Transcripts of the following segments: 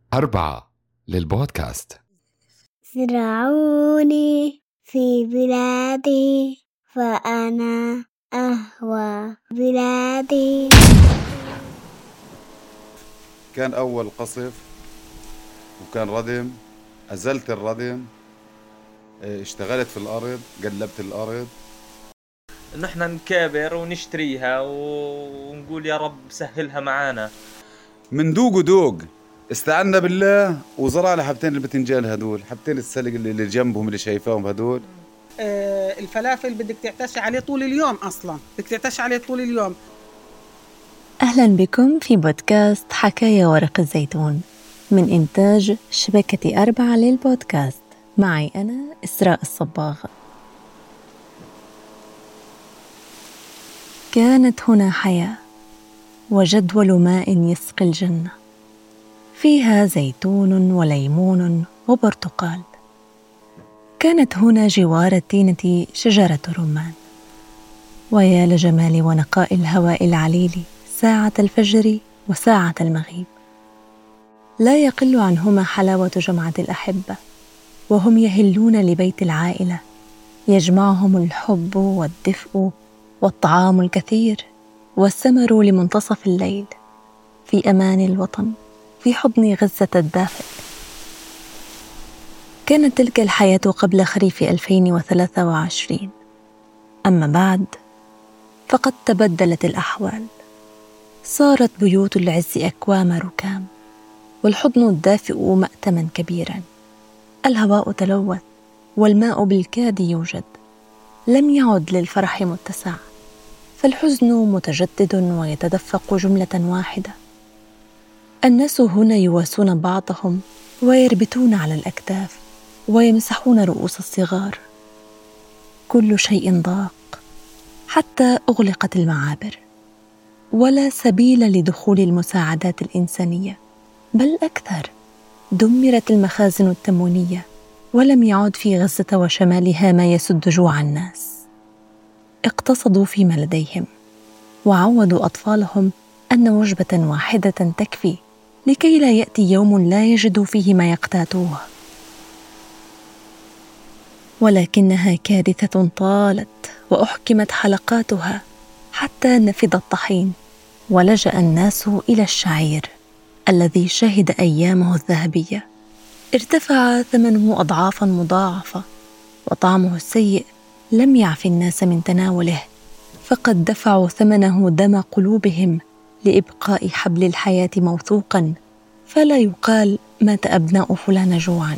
4 للبودكاست. زرعوني في بلادي فأنا أهوى بلادي. كان أول قصف وكان ردم، أزلت الردم، اشتغلت في الأرض، قلبت الأرض. نحن نكابر ونشتريها ونقول يا رب سهلها معانا. من دوق ودوق استعنا بالله وزرعنا حبتين البتنجان هدول، حبتين السلق اللي جنبهم اللي شايفاهم هدول. الفلافل بدك تعتش عليه طول اليوم، أصلاً بدك تعتش عليه طول اليوم. أهلاً بكم في بودكاست حكاية ورق الزيتون من إنتاج شبكة 4 للبودكاست. معي أنا إسراء الصباغ. كانت هنا حياة وجدول ماء يسقي الجنة، فيها زيتون وليمون وبرتقال. كانت هنا جوار التينة شجرة رمان، ويا لجمال ونقاء الهواء العليل ساعة الفجر وساعة المغيب. لا يقل عنهما حلاوة جمعة الأحبة وهم يهلون لبيت العائلة، يجمعهم الحب والدفء والطعام الكثير والسمر لمنتصف الليل في أمان الوطن في حضن غزة الدافئ. كانت تلك الحياة قبل خريف 2023. أما بعد فقد تبدلت الأحوال، صارت بيوت العز أكوام ركام، والحضن الدافئ مأتما كبيرا. الهواء تلوث والماء بالكاد يوجد، لم يعد للفرح متسع، فالحزن متجدد ويتدفق جملة واحدة. الناس هنا يواسون بعضهم ويربتون على الأكتاف ويمسحون رؤوس الصغار. كل شيء ضاق حتى أغلقت المعابر، ولا سبيل لدخول المساعدات الإنسانية، بل أكثر، دمرت المخازن التموينية ولم يعد في غزة وشمالها ما يسد جوع الناس. اقتصدوا فيما لديهم وعودوا أطفالهم أن وجبة واحدة تكفي لكي لا يأتي يوم لا يجدوا فيه ما يقتاتوه. ولكنها كارثة طالت وأحكمت حلقاتها حتى نفد الطحين، ولجأ الناس إلى الشعير الذي شهد أيامه الذهبية. ارتفع ثمنه أضعافاً مضاعفة، وطعمه السيء لم يعف الناس من تناوله، فقد دفعوا ثمنه دم قلوبهم لإبقاء حبل الحياة موثوقاً، فلا يقال مات أبناء فلان جوعاً.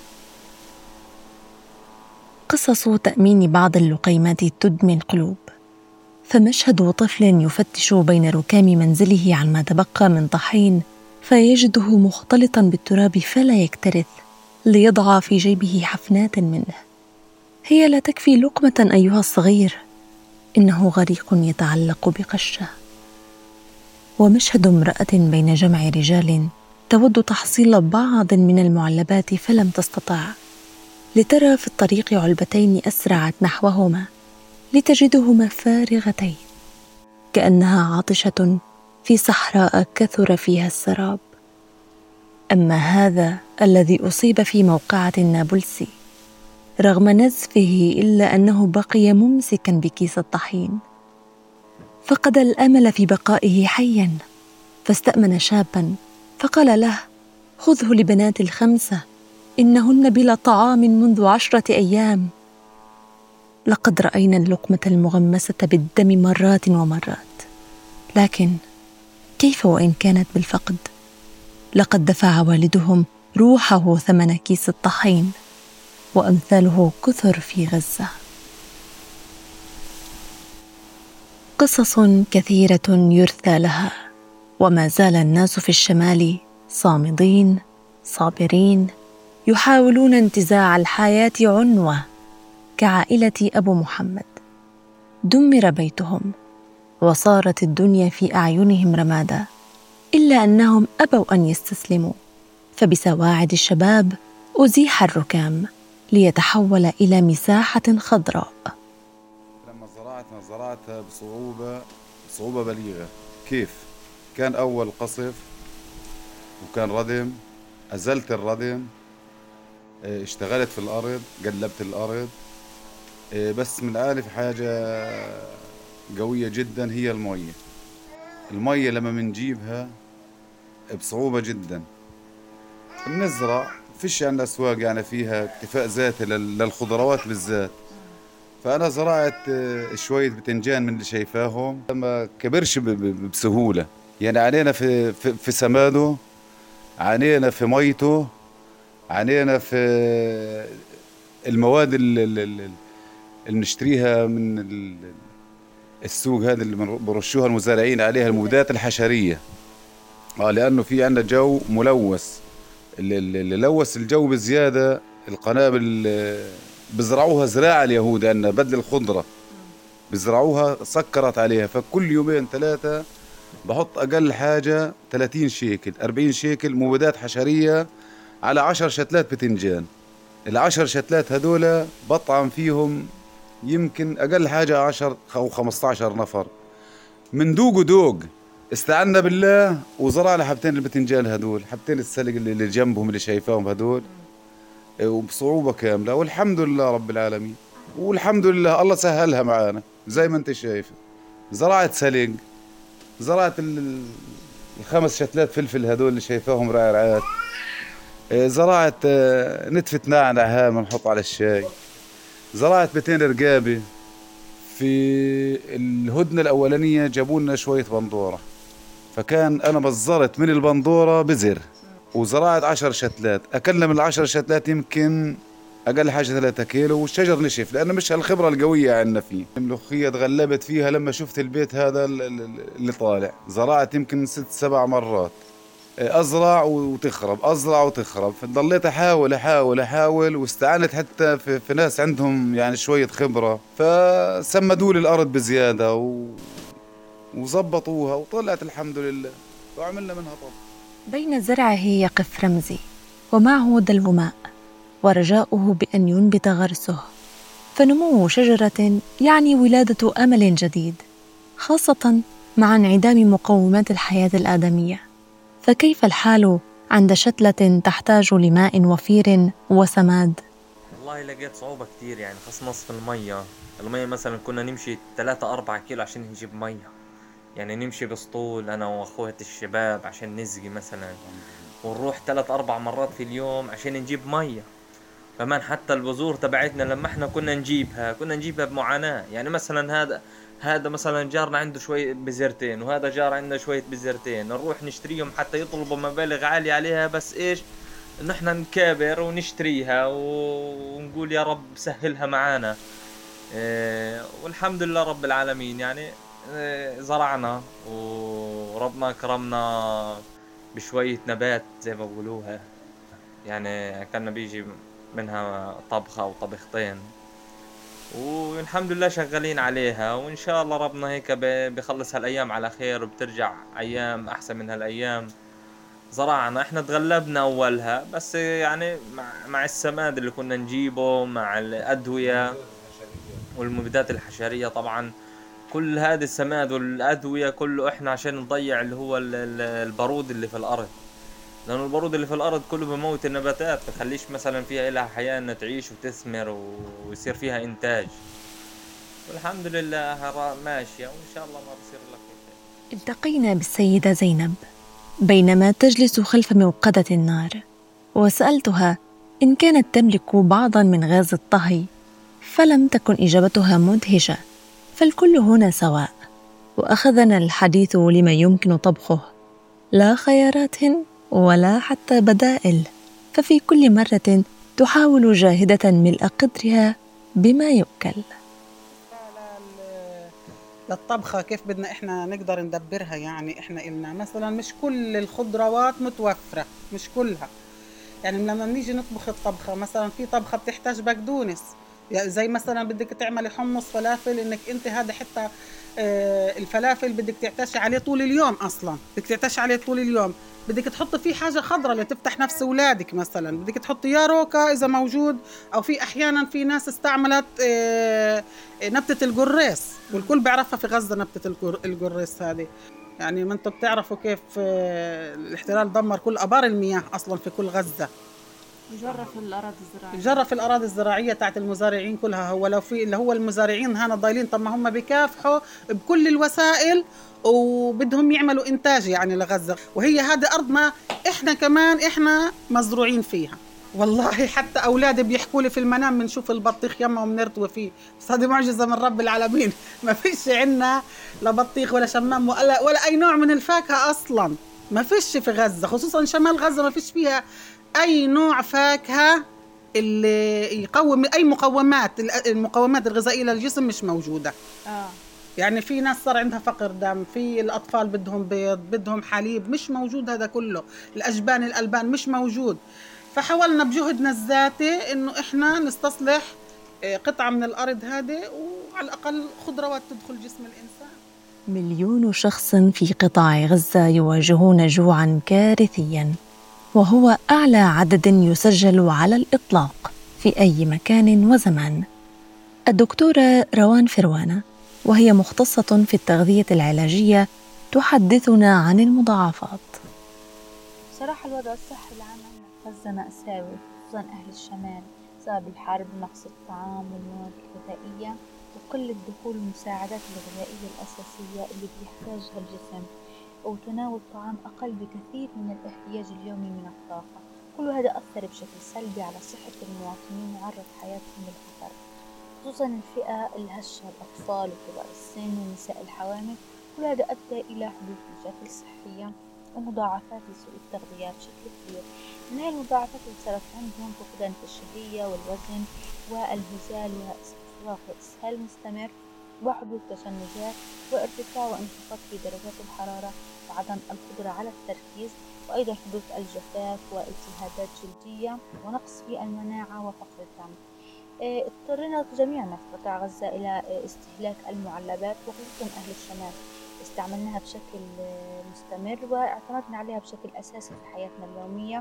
قصص تأمين بعض اللقيمات تدمي القلوب، فمشهد طفل يفتش بين ركام منزله عن ما تبقى من طحين فيجده مختلطاً بالتراب فلا يكترث ليضع في جيبه حفنات منه. هي لا تكفي لقمة أيها الصغير، إنه غريق يتعلق بقشة. ومشهد امرأة بين جمع رجال تود تحصيل بعض من المعلبات فلم تستطع، لترى في الطريق علبتين أسرعت نحوهما لتجدهما فارغتين، كأنها عاطشة في صحراء كثر فيها السراب. أما هذا الذي أصيب في موقعة النابلسي رغم نزفه إلا أنه بقي ممسكا بكيس الطحين، فقد الأمل في بقائه حيا، فاستأمن شابا فقال له: خذه لبنات الخمسة، إنهن بلا طعام منذ 10 أيام. لقد رأينا اللقمة المغمسة بالدم مرات ومرات، لكن كيف وإن كانت بالفقد؟ لقد دفع والدهم روحه ثمن كيس الطحين، وأمثاله كثر في غزة. قصص كثيرة يرثى لها، وما زال الناس في الشمال صامدين صابرين، يحاولون انتزاع الحياة عنوة، كعائلة أبو محمد. دمر بيتهم وصارت الدنيا في أعينهم رمادا، إلا أنهم أبوا أن يستسلموا، فبسواعد الشباب أزيح الركام ليتحول إلى مساحة خضراء. لما زرعتها بصعوبة بليغة. كيف؟ كان أول قصف وكان ردم، أزلت الردم، اشتغلت في الأرض، قلبت الأرض. بس من عارف حاجة قوية جدا هي المية. المية لما منجيبها بصعوبة جدا. بنزرع فيش عندنا أسواق يعني فيها اكتفاء ذاتي للخضروات بالذات. فأنا زرعت شوية بتنجان من اللي شايفاهم، ما كبرش بسهولة. يعني عانينا في سماده، عانينا في ميته، عانينا في المواد اللي نشتريها من السوق هذا اللي برشوها المزارعين عليها المبيدات الحشرية. لأنه في عندنا جو ملوث، اللي لوث الجو بزيادة القنابل بزرعوها زراعة اليهود عندنا بدل الخضرة، بزرعوها سكرت عليها. فكل يومين ثلاثة بحط أقل حاجة 30 شيكل 40 شيكل مبيدات حشرية على 10 شتلات بتنجان. ال10 شتلات هذولا بطعم فيهم يمكن أقل حاجة 10 أو 15 نفر. من دوق ودوق استعنا بالله وزرعنا حبتين البتنجان هذول، حبتين السلق اللي جنبهم اللي شايفاهم هذول، وبصعوبة كاملة. والحمد لله رب العالمين، والحمد لله الله سهلها معانا زي ما انت شايف. زرعت سلق، زرعت ال5 شتلات فلفل هذول اللي شايفاهم رعرعات، زرعت نتفة نعنع هامة نحط على الشاي، زرعت بتين رقابة. في الهدنة الأولانية جابوا لنا شوية بندورة، فكان أنا بزرت من البندورة بزر وزرعت 10 شتلات. أكلنا من ال10 شتلات يمكن أقل حاجة 3 كيلو، والشجر نشف لأنه مش هالخبرة القوية عندنا فيه. الملوخية تغلبت فيها لما شفت البيت هذا اللي طالع. زرعت يمكن 6-7 مرات، أزرع وتخرب، أزرع وتخرب. فضليت أحاول واستعانت حتى في ناس عندهم يعني شوية خبرة، فسمدوا لي الأرض بزيادة وزبطوها وطلعت الحمد لله وعملنا منها طب. بين زرعه يقف رمزي ومعه دلو ماء ورجاؤه بأن ينبت غرسه، فنمو شجرة يعني ولادة أمل جديد، خاصة مع انعدام مقومات الحياة الآدمية. فكيف الحال عند شتلة تحتاج لماء وفير وسماد؟ والله لقيت صعوبة كتير، يعني خاص نصف المية مثلا كنا نمشي 3-4 كيلو عشان نجيب مية. يعني نمشي بسطول أنا وأخوات الشباب عشان نسقي مثلا، ونروح 3-4 مرات في اليوم عشان نجيب مية. كمان حتى البذور تبعتنا لما احنا كنا نجيبها بمعاناة. يعني مثلا هذا مثلا جارنا عنده شوية بزرتين، وهذا جار عنده شوية بزرتين، نروح نشتريهم حتى يطلبوا مبالغ عالية عليها، بس ايش ان احنا نكابر ونشتريها ونقول يا رب سهلها معانا. والحمد لله رب العالمين. يعني زرعنا وربنا كرمنا بشوية نبات زي ما بقولوها، يعني كنا بيجي منها طبخة أو طبختين، والحمد لله شغالين عليها. وإن شاء الله ربنا هيك بيخلص هالأيام على خير وبترجع أيام أحسن من هالأيام. زرعنا احنا تغلبنا أولها، بس يعني مع السماد اللي كنا نجيبه مع الأدوية والمبيدات الحشرية. طبعا كل هذا السماد والأدوية كله احنا عشان نضيع اللي هو البارود اللي في الأرض، لأنه البارود اللي في الأرض كله بموت النباتات، بخليش مثلا فيها إلها حياة إنها تعيش وتثمر ويصير فيها إنتاج. والحمد لله ماشية، وإن شاء الله ما بصير لك شيء. التقينا بالسيدة زينب بينما تجلس خلف موقدة النار، وسألتها إن كانت تملك بعضاً من غاز الطهي، فلم تكن إجابتها مدهشة، فالكل هنا سواء. وأخذنا الحديث لما يمكن طبخه، لا خيارات ولا حتى بدائل، ففي كل مرة تحاول جاهدة ملء قدرها بما يؤكل. للطبخة كيف بدنا إحنا نقدر ندبرها؟ يعني إحنا إلنا مثلا مش كل الخضروات متوفرة، مش كلها. يعني لما نيجي نطبخ الطبخة مثلا في طبخة بتحتاج بقدونس، يعني زي مثلا بدك تعملي حمص فلافل، إنك أنت هذا حتى الفلافل بدك تعتشي عليه طول اليوم، أصلا بدك تعتشي عليه طول اليوم. بدك تحط فيه حاجة خضرة لتفتح نفس أولادك، مثلا بدك تحط يا روكا إذا موجود، أو في أحيانا في ناس استعملت نبتة القريص، والكل بيعرفها في غزة نبتة القريص هذه. يعني ما انتم بتعرفوا كيف الاحتلال دمر كل ابار المياه اصلا في كل غزه، جرف الأراضي الزراعية تاعت المزارعين كلها. هو لو في اللي هو المزارعين هنا ضايلين، طب ما هم بيكافحوا بكل الوسائل وبدهم يعملوا إنتاج يعني لغزة، وهي هذه أرضنا إحنا كمان إحنا مزروعين فيها. والله حتى أولادي بيحكوا لي في المنام بنشوف البطيخ يما وبنرتوي فيه، بس هذه معجزة من رب العالمين. ما فيش عنا لا بطيخ ولا شمام ولا أي نوع من الفاكهة أصلا، ما فيش في غزة، خصوصا شمال غزة ما فيش فيها أي نوع فاكهة اللي يقوم أي المقومات الغذائية للجسم مش موجودة. يعني في ناس صار عندها فقر دم، في الأطفال بدهم بيض، بدهم حليب، مش موجود هذا كله. الأجبان الألبان مش موجود. فحاولنا بجهدنا الذاتي إنه إحنا نستصلح قطعة من الأرض هذه، وعلى الأقل خضروات تدخل جسم الإنسان. 1,000,000 شخص في قطاع غزة يواجهون جوعاً كارثياً، وهو أعلى عدد يسجل على الإطلاق في أي مكان وزمان. الدكتورة روان فروانة، وهي مختصة في التغذية العلاجية، تحدثنا عن المضاعفات. صراحة الوضع الصحي العام في غزة مأساوي، خصوصا أهل الشمال، بسبب الحرب، نقص الطعام والمواد الغذائية، وقلة دخول المساعدات الغذائية الأساسية اللي بيحتاجها الجسم، وتناول طعام أقل بكثير من الاحتياج اليومي من الطاقة. كل هذا أثر بشكل سلبي على صحة المواطنين وعرض حياتهم للخطر، خصوصا الفئة الهشة، الأطفال وكبار السن والنساء الحوامل. كل هذا أدى إلى حدوث مشاكل صحية ومضاعفات لسوء التغذية بشكل كبير. من هاي المضاعفات اللي صارت عندهم فقدان في الشهية والوزن والهزال وإسهال مستمر وحدوث تشنجات وارتفاع وانخفاض في درجات الحرارة وعدم القدرة على التركيز، وأيضا حدوث الجفاف والتهابات جلدية ونقص في المناعة وفقر الدم. اضطرنا جميعنا في قطاع غزة إلى استهلاك المعلبات، وخصوصا أهل الشمال استعملناها بشكل مستمر واعتمدنا عليها بشكل أساسي في حياتنا اليومية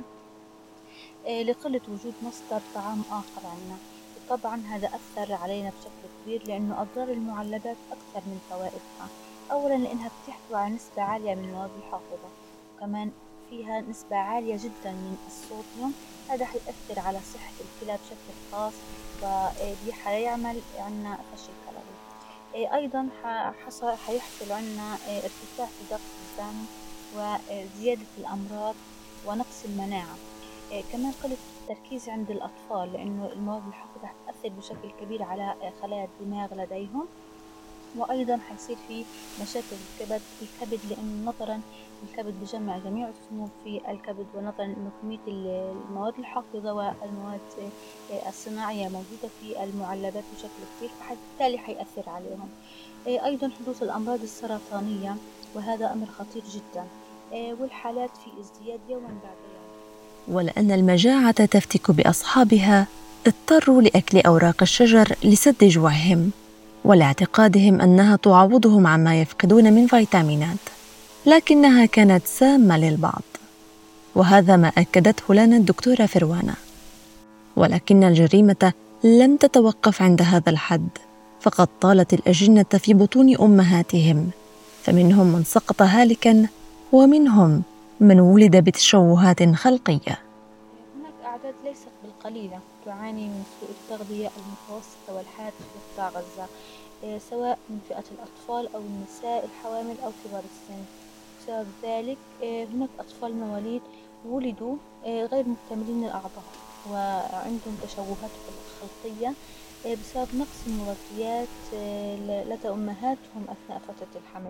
لقلة وجود مصدر طعام آخر عنا. طبعا هذا أثر علينا بشكل كبير، لأنه أضرار المعلبات أكثر من فوائدها. أولا لأنها بتحتوي على نسبة عالية من المواد الحافظة، وكمان فيها نسبة عالية جدا من الصوديوم. هذا حيأثر على صحة الكلى بشكل خاص، وحيعمل عنا فشل كلوي. أيضا حيحصل عنا ارتفاع في ضغط الدم وزيادة الأمراض ونقص المناعة. كمان قلة التركيز عند الأطفال، لأنه المواد الحافظة تأثر بشكل كبير على خلايا الدماغ لديهم. وأيضا حيصير في مشاكل الكبد، لأن نظرا الكبد بجمع جميع السموم في الكبد، ونظرا أنه كمية المواد الحافظة والمواد الصناعية موجودة في المعلبات بشكل كبير، فبالتالي حيأثر عليهم. أيضا حدوث الأمراض السرطانية، وهذا أمر خطير جدا، والحالات في ازدياد يوما بعد يوم. ولأن المجاعة تفتك بأصحابها، اضطروا لأكل أوراق الشجر لسد جوعهم، ولاعتقادهم أنها تعوضهم عما يفقدون من فيتامينات، لكنها كانت سامة للبعض، وهذا ما أكدته لنا الدكتورة فروانة. ولكن الجريمة لم تتوقف عند هذا الحد، فقد طالت الأجنة في بطون أمهاتهم، فمنهم من سقط هالكاً، ومنهم من ولد بتشوهات خلقية. هناك أعداد ليست بالقليلة تعاني من سوء التغذية المتوسطة والحاد في قطاع غزة، سواء من فئة الأطفال أو النساء الحوامل أو كبار السن. بسبب ذلك هناك أطفال مواليد ولدوا غير مكتملين الأعضاء وعندهم تشوهات خلقية بسبب نقص المغذيات لدى أمهاتهم أثناء فترة الحمل.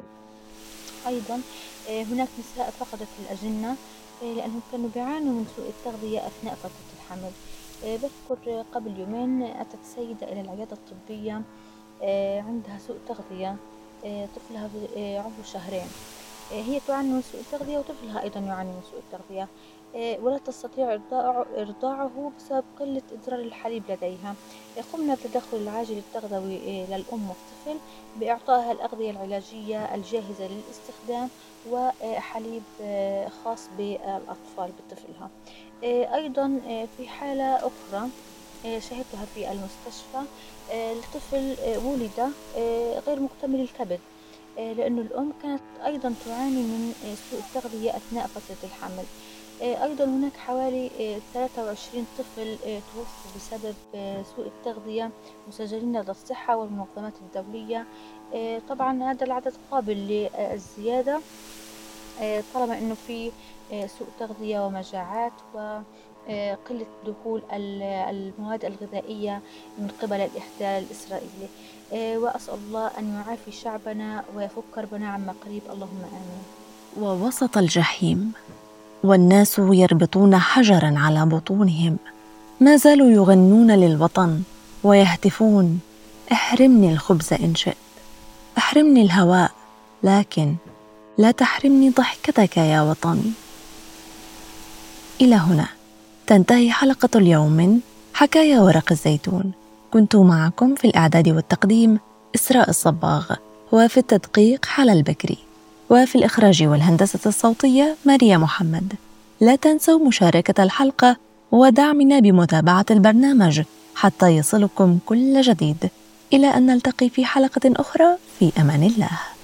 أيضا هناك نساء فقدت الأجنة لأنهم كانوا بيعانوا من سوء التغذية أثناء فترة الحمل. بذكر قبل يومين أتت سيدة إلى العيادة الطبية عندها سوء تغذية، طفلها عمره 2 شهر، هي تعاني من سوء التغذية وطفلها أيضا يعاني من سوء التغذية، ولا تستطيع إرضاعه بسبب قلة إدرار الحليب لديها. قمنا بالتدخل العاجل التغذوي للأم والطفل بإعطائها الأغذية العلاجية الجاهزة للاستخدام وحليب خاص بالأطفال بطفلها. أيضا في حالة أخرى شاهدتها في المستشفى، الطفل ولد غير مكتمل الكبد، لأنه الأم كانت أيضا تعاني من سوء التغذية أثناء فترة الحمل. أيضا هناك حوالي 23 طفل توفوا بسبب سوء التغذية مسجلين لدى الصحة والمنظمات الدولية. طبعا هذا العدد قابل للزيادة طالما أنه في سوء تغذية ومجاعات وقلة دخول المواد الغذائية من قبل الاحتلال الإسرائيلي. وأسأل الله أن يعافي شعبنا ويفك كربنا عما قريب، اللهم آمين. ووسط الجحيم والناس يربطون حجراً على بطونهم ما زالوا يغنون للوطن ويهتفون: احرمني الخبز إن شئت، احرمني الهواء، لكن لا تحرمني ضحكتك يا وطني. إلى هنا تنتهي حلقة اليوم من حكايا ورق الزيتون. كنت معكم في الإعداد والتقديم إسراء الصباغ، وفي التدقيق حلا البكري، وفي الإخراج والهندسة الصوتية ماريا محمد. لا تنسوا مشاركة الحلقة ودعمنا بمتابعة البرنامج حتى يصلكم كل جديد. إلى أن نلتقي في حلقة أخرى، في أمان الله.